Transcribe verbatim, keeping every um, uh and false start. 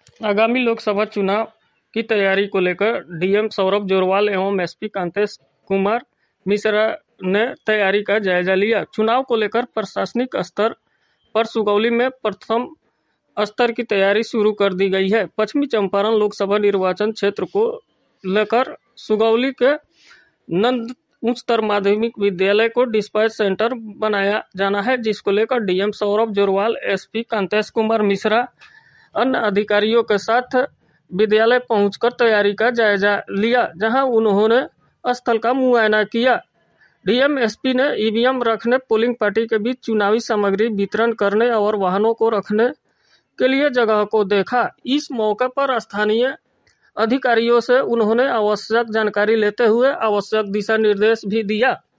आगामी लोकसभा चुनाव की तैयारी को लेकर डीएम सौरभ जोरवाल एवं एसपी कांतेश कुमार मिश्रा ने तैयारी का जायजा लिया। चुनाव को लेकर प्रशासनिक स्तर पर सुगौली में प्रथम स्तर की तैयारी शुरू कर दी गई है। पश्चिमी चंपारण लोकसभा निर्वाचन क्षेत्र को लेकर सुगौली के नंद उच्चतर माध्यमिक विद्यालय को डिस्पैच सेंटर बनाया जाना है, जिसको लेकर डीएम सौरभ जोरवाल, एसपी कांतेश कुमार मिश्रा अन्य अधिकारियों के साथ विद्यालय पहुंचकर तैयारी का जायजा लिया, जहां उन्होंने स्थल का मुआयना किया। डीएम एसपी ने ईवीएम रखने, पोलिंग पार्टी के बीच चुनावी सामग्री वितरण करने और वाहनों को रखने के लिए जगह को देखा। इस मौके पर स्थानीय अधिकारियों से उन्होंने आवश्यक जानकारी लेते हुए आवश्यक दिशा निर्देश भी दिया।